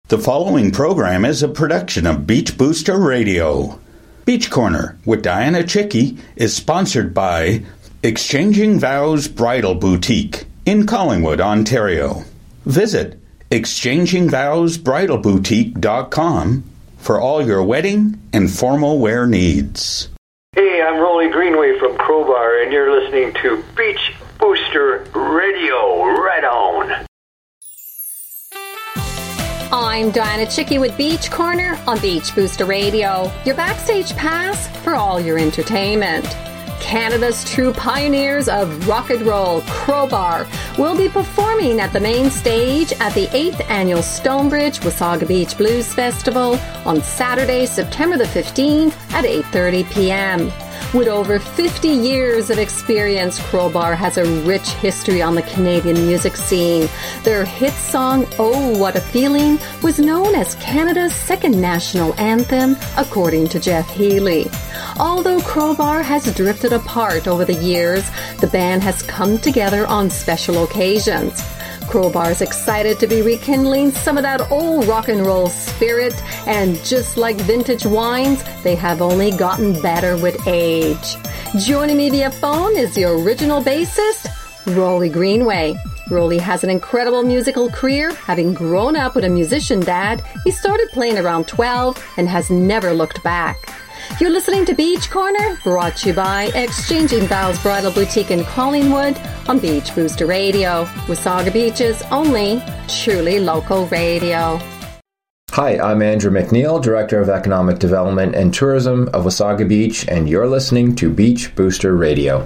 The following program is a production of Beach Booster Radio. Beach Corner with Diana Chicky is sponsored by Exchanging Vows Bridal Boutique in Collingwood, Ontario. Visit exchangingvowsbridalboutique.com for all your wedding and formal wear needs. Hey, I'm Rolly Greenway from Crowbar, and you're listening to Beach Booster Radio. Right on. I'm Diana Chicky with Beach Corner on Beach Booster Radio, your backstage pass for all your entertainment. Canada's true pioneers of rock and roll, Crowbar, will be performing at the main stage at the 8th Annual Stonebridge Wasaga Beach Blues Festival on Saturday, September the 15th at 8:30 p.m. With over 50 years of experience, Crowbar has a rich history on the Canadian music scene. Their hit song, Oh What a Feeling, was known as Canada's second national anthem, according to Jeff Healey. Although Crowbar has drifted apart over the years, the band has come together on special occasions. Crowbar's excited to be rekindling some of that old rock and roll spirit, and just like vintage wines, they have only gotten better with age. Joining me via phone is the original bassist, Rolly Greenway. Rolly has an incredible musical career. Having grown up with a musician dad, he started playing around 12 and has never looked back. You're listening to Beach Corner, brought to you by Exchanging Vows Bridal Boutique in Collingwood on Beach Booster Radio, Wasaga Beach's only truly local radio. Hi, I'm Andrew McNeil, Director of Economic Development and Tourism of Wasaga Beach, and you're listening to Beach Booster Radio.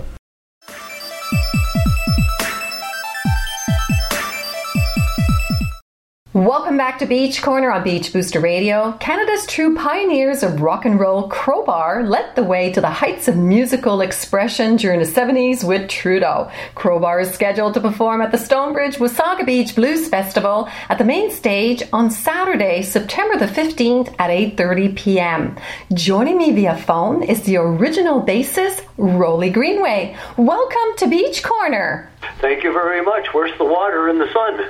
Welcome back to Beach Corner on Beach Booster Radio. Canada's true pioneers of rock and roll, Crowbar, led the way to the heights of musical expression during the 70s with Trudeau. Crowbar is scheduled to perform at the Stonebridge Wasaga Beach Blues Festival at the main stage on Saturday, September the 15th at 8:30 p.m. Joining me via phone is the original bassist, Rolly Greenway. Welcome to Beach Corner. Thank you very much. Where's the water and the sun?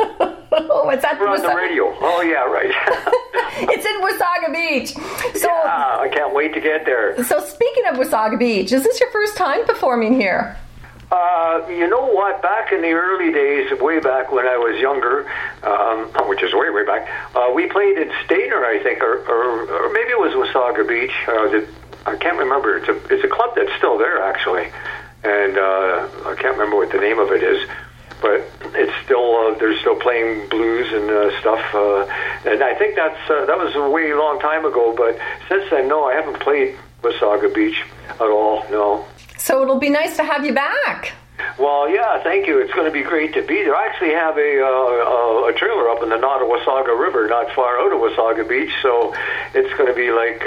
Oh, it's at We're on the radio. Oh, yeah, right. It's in Wasaga Beach. So, yeah, I can't wait to get there. So speaking of Wasaga Beach, is this your first time performing here? You know what? Back in the early days, way back when I was younger, which is way back, we played in Stainer, I think, or maybe it was Wasaga Beach. I can't remember. It's a club that's still there, actually. And I can't remember what the name of it is. But it's still they're still playing blues and stuff, and I think that was a way long time ago. But since then, no, I haven't played Wasaga Beach at all. No. So it'll be nice to have you back. Well, yeah, thank you. It's going to be great to be there. I actually have a trailer up in the Nottawasaga River, not far out of Wasaga Beach, so it's going to be like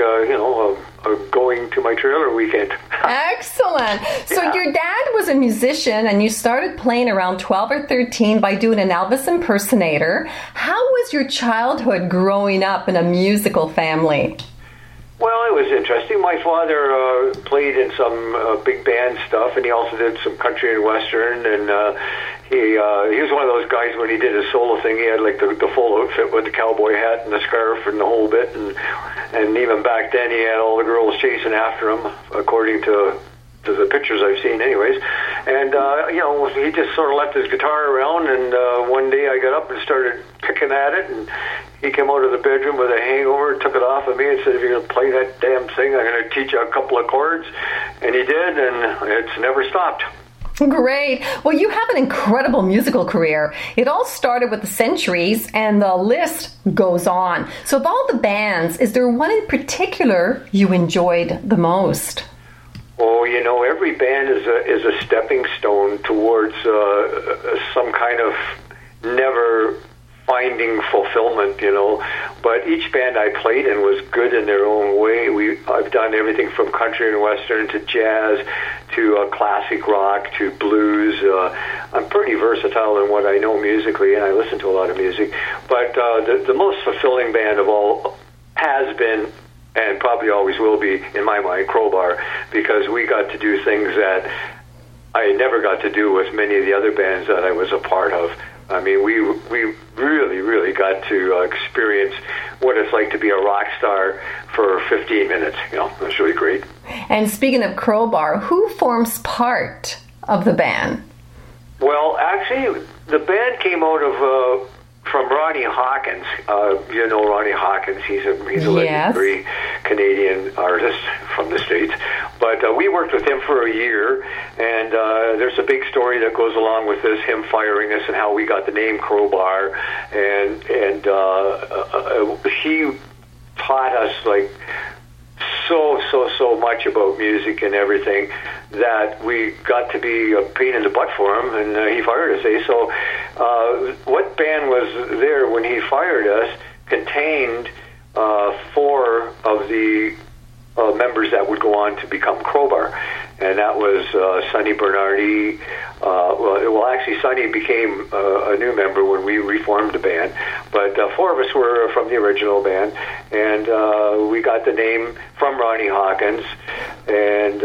a going to my trailer weekend. Excellent. So Yeah. your dad was a musician, and you started playing around 12 or 13 by doing an Elvis impersonator. How was your childhood growing up in a musical family? Well, it was interesting. My father played in some big band stuff, and he also did some country and western. And he was one of those guys when he did his solo thing. He had like the full outfit with the cowboy hat and the scarf and the whole bit. And even back then, he had all the girls chasing after him, according to the pictures I've seen, anyways. And he just sort of left his guitar around. And one day, I got up and started picking at it, and he came out of the bedroom with a hangover, took it off of me, and said, "If you're going to play that damn thing, I'm going to teach you a couple of chords." And he did, and it's never stopped. Great. Well, you have an incredible musical career. It all started with the Centuries, and the list goes on. So of all the bands, is there one in particular you enjoyed the most? Oh, every band is a stepping stone towards some kind of never finding fulfillment, But each band I played in was good in their own way. I've done everything from country and western to jazz to classic rock to blues. I'm pretty versatile in what I know musically, and I listen to a lot of music. But the most fulfilling band of all has been, and probably always will be, in my mind, Crowbar, because we got to do things that I never got to do with many of the other bands that I was a part of. I mean, we really got to experience what it's like to be a rock star for 15 minutes. You know, it was really great. And speaking of Crowbar, who forms part of the band? Well, actually, the band came out of from Ronnie Hawkins. You know Ronnie Hawkins. He's a legendary Canadian artist from the States. But we worked with him for a year, and there's a big story that goes along with this, him firing us and how we got the name Crowbar. And he taught us, like, so much about music and everything that we got to be a pain in the butt for him, and he fired us. So what band was there when he fired us contained 4 of the members that would go on to become Crowbar, and that was Sonny Bernardi. Well, actually, Sonny became a new member when we reformed the band, but 4 of us were from the original band, and we got the name from Ronnie Hawkins, and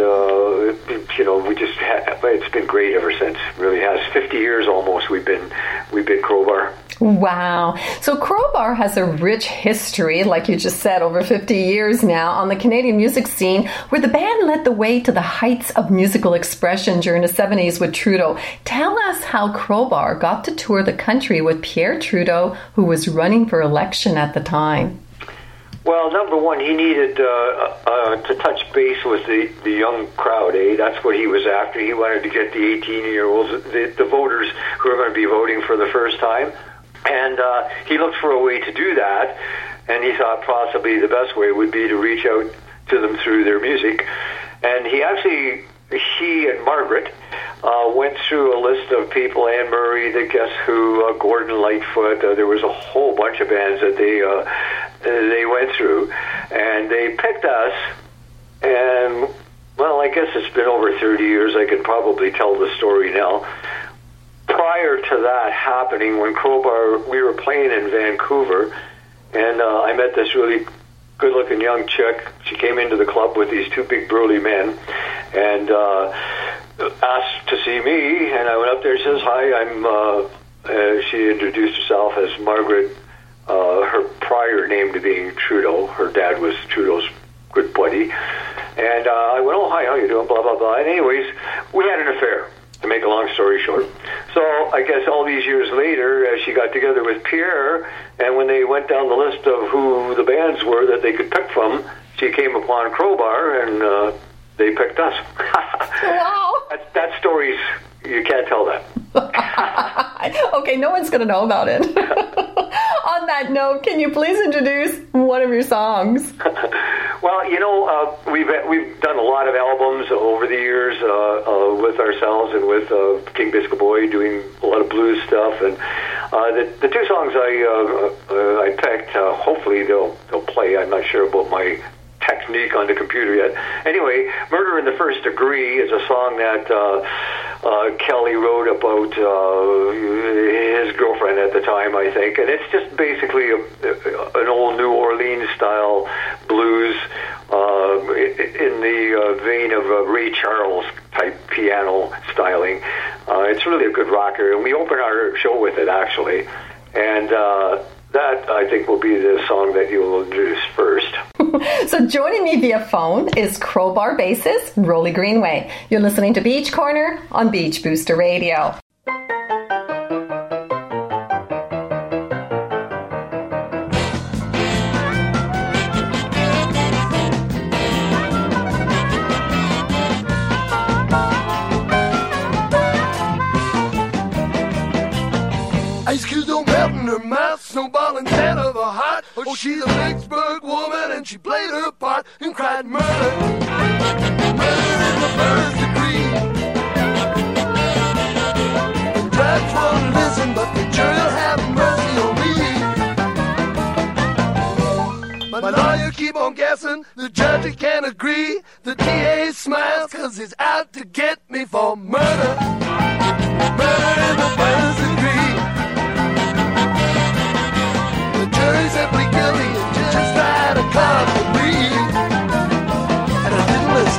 we just it's been great ever since. It really has. 50 years almost we've been Crowbar. Wow. So Crowbar has a rich history, like you just said, over 50 years now on the Canadian music scene, where the band led the way to the heights of musical expression during the 70s with Trudeau. Tell us how Crowbar got to tour the country with Pierre Trudeau, who was running for election at the time. Well, number one, he needed to touch base with the young crowd, That's what he was after. He wanted to get the 18-year-olds, the voters who are going to be voting for the first time. And he looked for a way to do that, and he thought possibly the best way would be to reach out to them through their music. And he and Margaret went through a list of people, Anne Murray, the Guess Who, Gordon Lightfoot. There was a whole bunch of bands that they went through, and they picked us. And, well, I guess it's been over 30 years. I could probably tell the story now. Prior to that happening, when Crowbar, we were playing in Vancouver, and I met this really good-looking young chick. She came into the club with these 2 big burly men, and asked to see me, and I went up there and says, "Hi, she introduced herself as Margaret, her prior name to being Trudeau. Her dad was Trudeau's good buddy. And I went, "Oh, hi, how you doing?" Blah, blah, blah. And anyways, we had an affair, to make a long story short. So I guess all these years later, she got together with Pierre, and when they went down the list of who the bands were that they could pick from, she came upon Crowbar, and they picked us. Wow. That story's, you can't tell that. Okay, no one's going to know about it. On that note, can you please introduce one of your songs? Well, we've done a lot of albums over the years with ourselves and with King Biscuit Boy, doing a lot of blues stuff. And the 2 songs I picked, hopefully they'll play. I'm not sure about my technique on the computer yet. Anyway, Murder in the First Degree is a song that Kelly wrote about his girlfriend at the time, I think, and it's just basically an old New Orleans style blues in the vein of Ray Charles type piano styling. It's really a good rocker, and we open our show with it, actually, and that, I think, will be the song that you will introduce first. So joining me via phone is Crowbar bassist Rolly Greenway. You're listening to Beach Corner on Beach Booster Radio. Ice cubes don't melt in her mouth, snowball instead of a heart. Oh, she's a Vicksburg woman, and she played her part and cried murder. Murder in the first degree. The judge won't listen, but the jury'll have mercy on me. My lawyer keep on guessing, the judge can't agree. The DA smiles, cause he's out to get me for murder. Murder in the first degree. Jury simply guilty and just tried to come to me, and I didn't listen.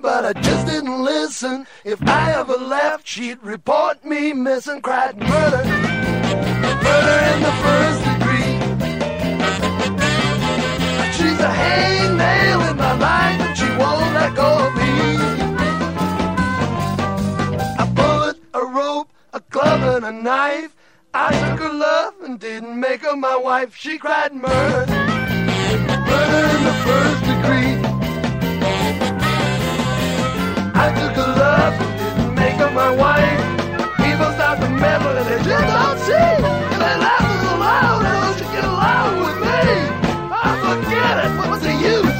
but I just didn't listen. If I ever left, she'd report me missing. Cried murder, murder in the first degree. She's a hangnail in my life, and she won't let go of me. A bullet, a rope, a glove, and a knife. I took her love and didn't make her my wife. She cried murder, murder in the first degree. I took her love and didn't make her my wife. People start to meddle and they just don't see. And they laugh so loud, how she get along with me? Oh, forget it, what was the use?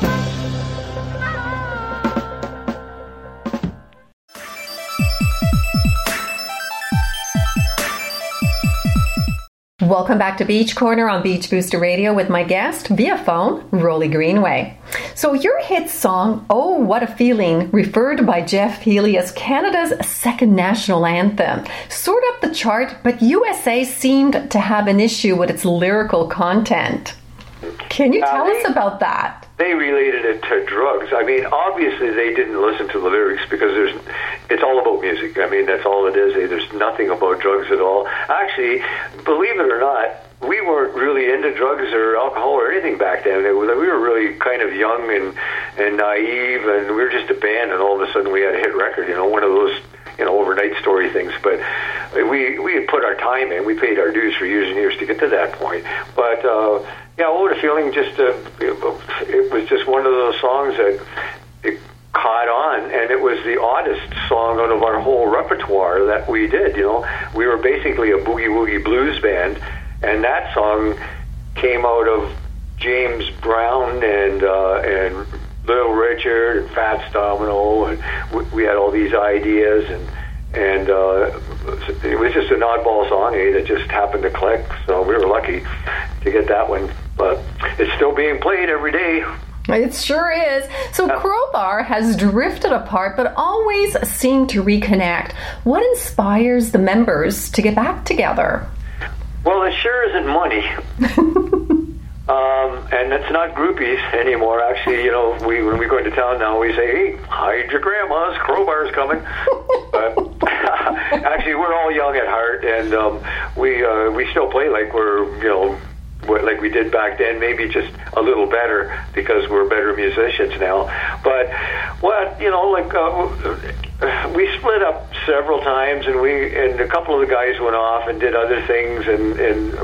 Welcome back to Beach Corner on Beach Booster Radio with my guest, via phone, Rolly Greenway. So your hit song, Oh What a Feeling, referred by Jeff Healey as Canada's second national anthem, soared up the chart, but USA seemed to have an issue with its lyrical content. Can you tell us about that? They related it to drugs. I mean, obviously they didn't listen to the lyrics because it's all about music. I mean, that's all it is. There's nothing about drugs at all. Actually, believe it or not, we weren't really into drugs or alcohol or anything back then. We were really kind of young and naive, and we were just a band, and all of a sudden we had a hit record, one of those overnight story things. But we had put our time in. We paid our dues for years and years to get to that point. But yeah, What a Feeling, just it was just one of those songs that it caught on, and it was the oddest song out of our whole repertoire that we did. We were basically a boogie-woogie blues band, and that song came out of James Brown and Little Richard and Fats Domino, and we had all these ideas, and it was just an oddball song, that just happened to click. So we were lucky to get that one, but it's still being played every day. It sure is. So Crowbar has drifted apart, but always seemed to reconnect. What inspires the members to get back together? Well, it sure isn't money. And it's not groupies anymore. Actually, when we go into town now, we say, hey, hide your grandmas, Crowbar's coming. Actually, we're all young at heart, and we still play like we're, like we did back then, maybe just a little better because we're better musicians now. But we split up several times, and a couple of the guys went off and did other things and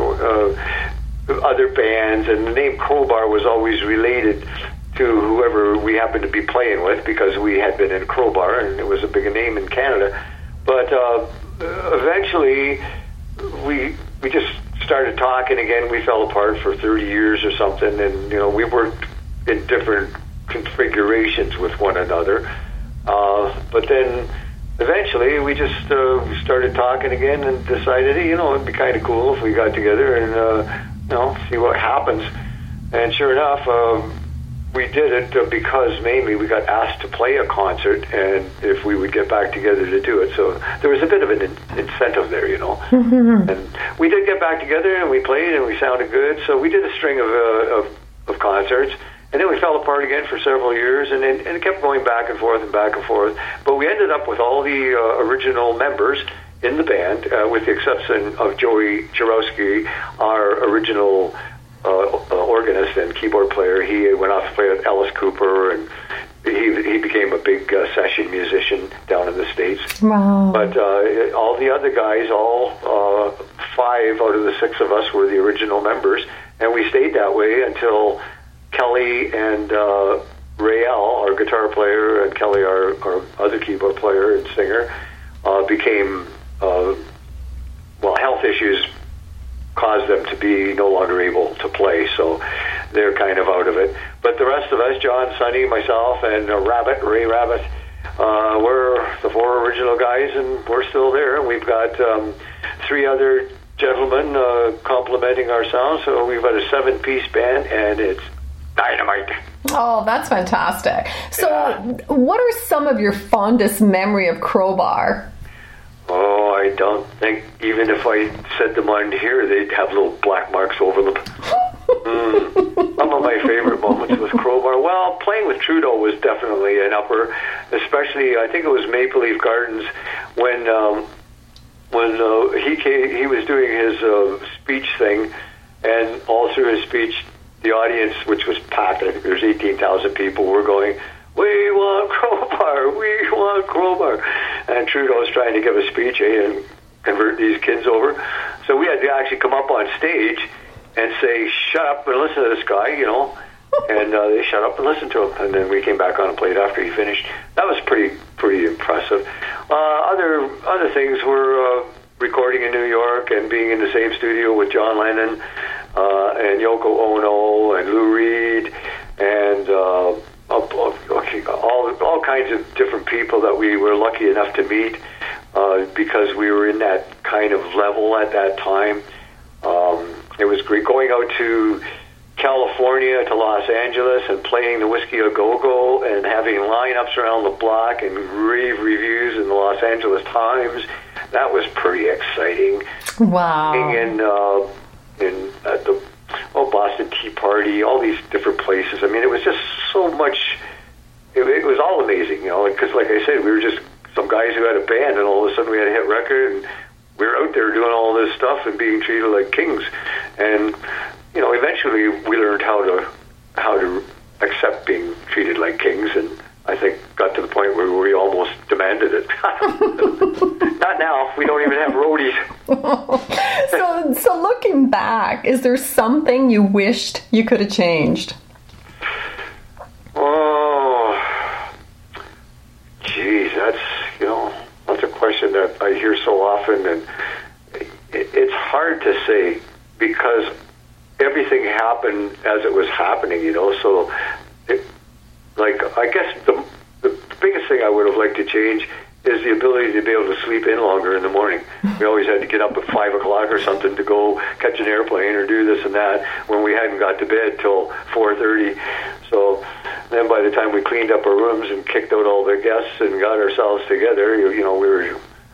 other bands, and the name Crowbar was always related to whoever we happened to be playing with because we had been in Crowbar and it was a big name in Canada. But eventually we just started talking again. We fell apart for 30 years or something, and we worked in different configurations with one another. But then eventually we just started talking again and decided, hey, it'd be kind of cool if we got together and see what happens. And sure enough, we did it because mainly we got asked to play a concert, and if we would get back together to do it. So there was a bit of an incentive there, Mm-hmm. And we did get back together, and we played, and we sounded good. So we did a string of concerts, and then we fell apart again for several years, and it kept going back and forth and back and forth. But we ended up with all the original members in the band, with the exception of Joey Jarowski, our original organist and keyboard player. He went off to play with Alice Cooper, and he became a big session musician down in the States. Wow. But all the other guys, all 5 out of the 6 of us were the original members, and we stayed that way until Kelly and Rael, our guitar player, and Kelly, our other keyboard player and singer, became health issues caused them to be no longer able to play, so they're kind of out of it. But the rest of us, John, Sonny, myself, and Ray Rabbit, we're the 4 original guys, and we're still there. And we've got 3 other gentlemen complementing our sound, so we've got a 7-piece band, and it's dynamite. Oh, that's fantastic. So what are some of your fondest memory of Crowbar? Oh, I don't think even if I said them on here, they'd have little black marks over them. Some of my favorite moments with Crowbar. Well, playing with Trudeau was definitely an upper, especially I think it was Maple Leaf Gardens when he was doing his speech thing, and all through his speech, the audience, which was packed, I think there's 18,000 people, were going, "We want Crowbar, we want Crowbar," and Trudeau's trying to give a speech and convert these kids over. So we had to actually come up on stage and say, "Shut up and listen to this guy," and they shut up and listened to him. And then we came back on and played after he finished. That was pretty impressive. Other things were recording in New York and being in the same studio with John Lennon and Yoko Ono and Lou Reed and all kinds of different people that we were lucky enough to meet because we were in that kind of level at that time. It was great going out to California, to Los Angeles, and playing the Whiskey A Go-Go and having lineups around the block and rave reviews in the Los Angeles Times. That was pretty exciting. Wow. Being at the Boston Tea Party, all these different places. I mean, it was just so much. It was all amazing, because like I said, we were just some guys who had a band, and all of a sudden we had a hit record, and we were out there doing all this stuff and being treated like kings. And eventually we learned how to accept being treated like kings, and I think got to the point where we almost demanded it. Not now. We don't even have roadies. So looking back, is there something you wished you could have changed? Oh, geez, that's a question that I hear so often, and it's hard to say because everything happened as it was happening, so I guess the biggest thing I would have liked to change is the ability to be able to sleep in longer in the morning. We always had to get up at 5 o'clock or something to go catch an airplane or do this and that when we hadn't got to bed till 4:30. So then by the time we cleaned up our rooms and kicked out all the guests and got ourselves together, we were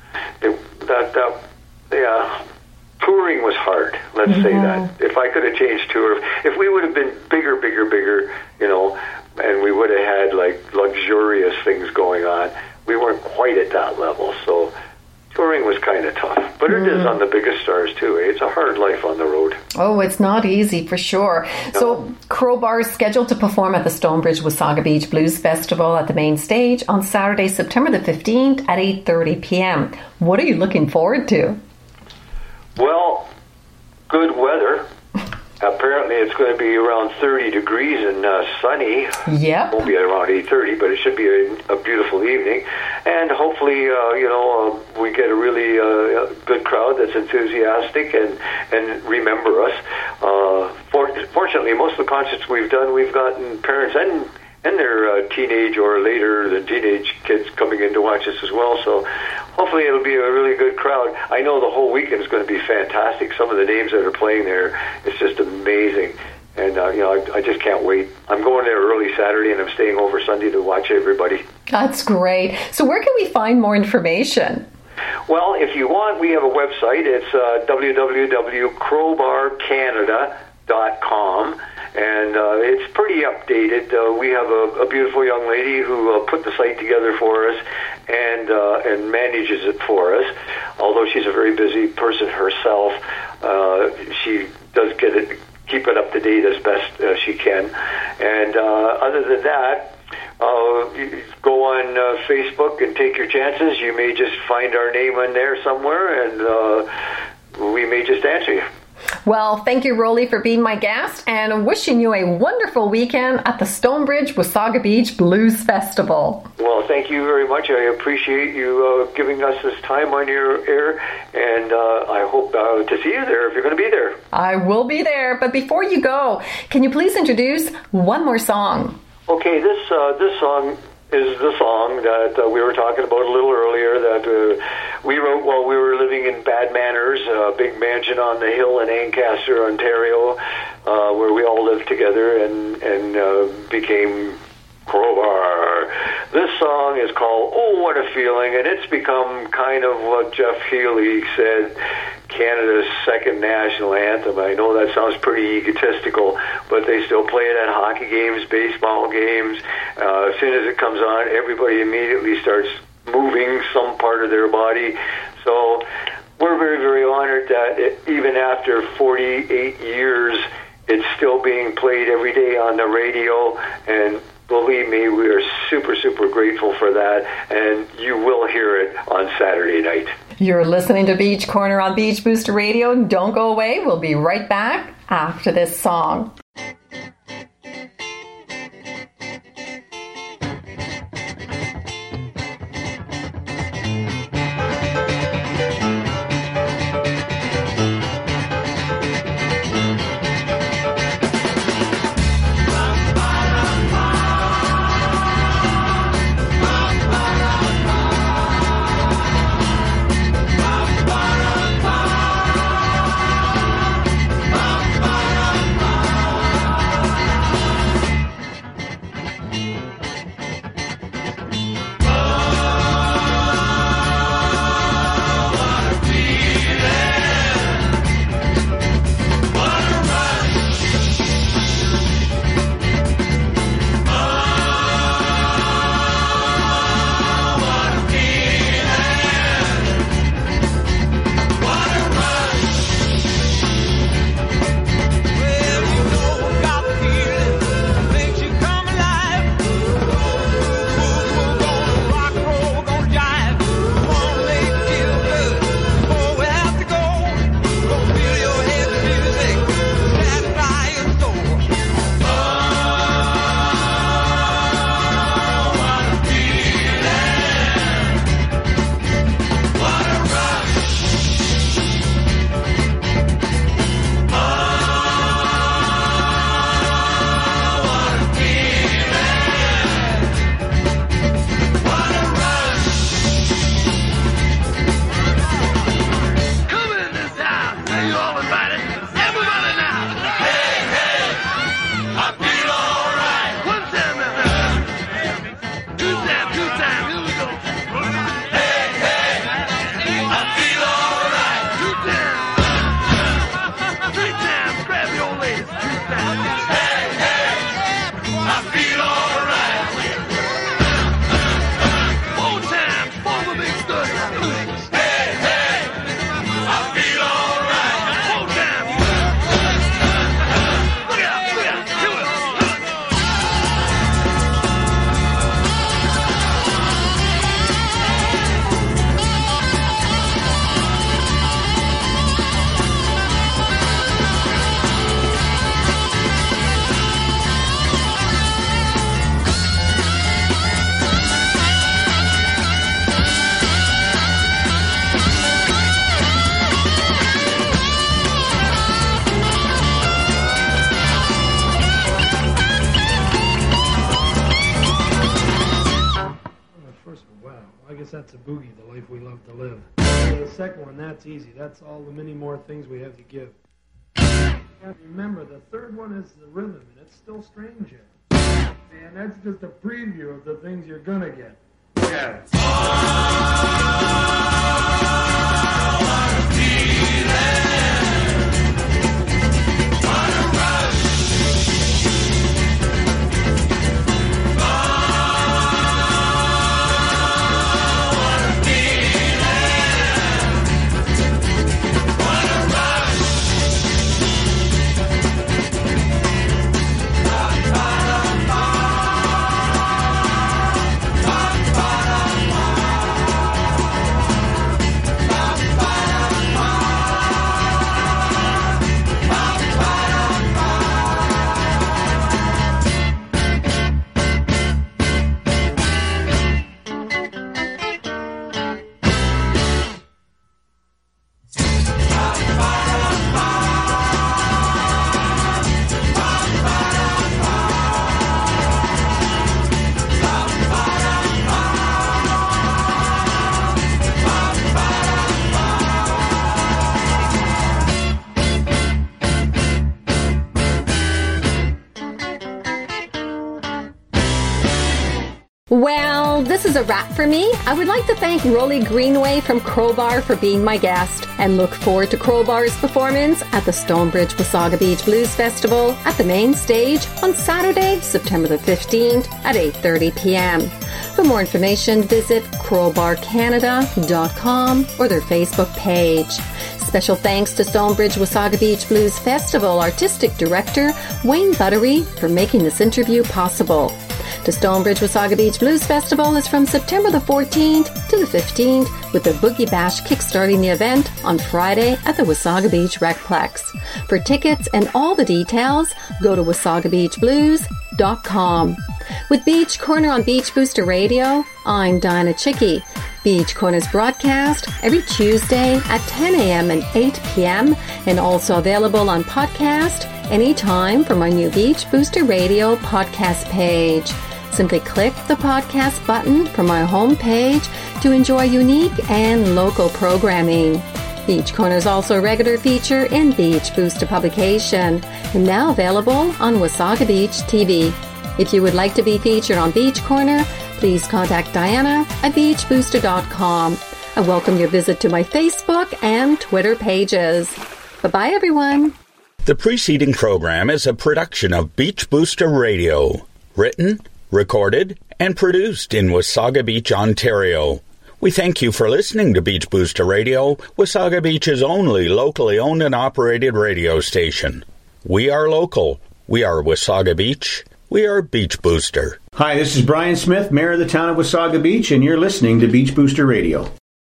touring was hard. Let's say that. If I could have changed tour, if we would have been bigger, and we would have had like luxurious things going on, we weren't quite at that level. So touring was kind of tough. But it is on the biggest stars too. It's a hard life on the road. Oh, it's not easy for sure. No. So Crowbar is scheduled to perform at the Stonebridge Wasaga Beach Blues Festival at the main stage on Saturday, September the 15th at 8:30 p.m. What are you looking forward to? Well, good weather. Apparently it's going to be around 30 degrees and sunny. Yep. It won't be around 8:30, but it should be a beautiful evening. And hopefully, we get a really good crowd that's enthusiastic and remember us. Fortunately, most of the concerts we've done, we've gotten parents and their teenage or later than teenage kids coming in to watch us as well. So hopefully it'll be a really good crowd. I know the whole weekend is going to be fantastic. Some of the names that are playing there, it's just amazing. And, I just can't wait. I'm going there early Saturday and I'm staying over Sunday to watch everybody. That's great. So where can we find more information? Well, if you want, we have a website. It's www.crowbarcanada.com. And it's pretty updated. We have a beautiful young lady who put the site together for us and manages it for us. Although she's a very busy person herself, she does keep it up to date as best as she can. And other than that, you go on Facebook and take your chances. You may just find our name on there somewhere, and we may just answer you. Well, thank you, Rolly, for being my guest, and wishing you a wonderful weekend at the Stonebridge Wasaga Beach Blues Festival. Well, thank you very much. I appreciate you giving us this time on your air, and I hope to see you there if you're going to be there. I will be there, but before you go, can you please introduce one more song? Okay, this song is the song that we were talking about a little earlier that we wrote while we were living in Bad Manners, a big mansion on the hill in Ancaster, Ontario, where we all lived together and became Crowbar. This song is called Oh What a Feeling, and it's become kind of what Jeff Healey said, Canada's second national anthem. I know that sounds pretty egotistical, but they still play it at hockey games, baseball games. As soon as it comes on, everybody immediately starts moving some part of their body. So we're very, very honored that even after 48 years, it's still being played every day on the radio, and believe me, we are super, super grateful for that, and you will hear it on Saturday night. You're listening to Beach Corner on Beach Booster Radio. Don't go away. We'll be right back after this song. That's a boogie, the life we love to live. The second one, that's easy. That's all the many more things we have to give. And remember, the third one is the rhythm, and it's still strange yet. And that's just a preview of the things you're gonna get. Yeah. Well, this is a wrap for me. I would like to thank Rolly Greenway from Crowbar for being my guest and look forward to Crowbar's performance at the Stonebridge Wasaga Beach Blues Festival at the main stage on Saturday, September the 15th at 8:30 p.m. For more information, visit crowbarcanada.com or their Facebook page. Special thanks to Stonebridge Wasaga Beach Blues Festival Artistic Director Wayne Buttery for making this interview possible. The Stonebridge Wasaga Beach Blues Festival is from September the 14th to the 15th, with the Boogie Bash kickstarting the event on Friday at the Wasaga Beach Recplex. For tickets and all the details, go to wasagabeachblues.com. With Beach Corner on Beach Booster Radio, I'm Diana Chicky. Beach Corner's broadcast every Tuesday at 10 a.m. and 8 p.m. and also available on podcast anytime from our new Beach Booster Radio podcast page. Simply click the podcast button from our homepage to enjoy unique and local programming. Beach Corner is also a regular feature in Beach Booster publication and now available on Wasaga Beach TV. If you would like to be featured on Beach Corner, please contact Diana at beachbooster.com. I welcome your visit to my Facebook and Twitter pages. Bye-bye, everyone. The preceding program is a production of Beach Booster Radio, written, recorded, and produced in Wasaga Beach, Ontario. We thank you for listening to Beach Booster Radio, Wasaga Beach's only locally owned and operated radio station. We are local. We are Wasaga Beach. We are Beach Booster. Hi, this is Brian Smith, Mayor of the town of Wasaga Beach, and you're listening to Beach Booster Radio.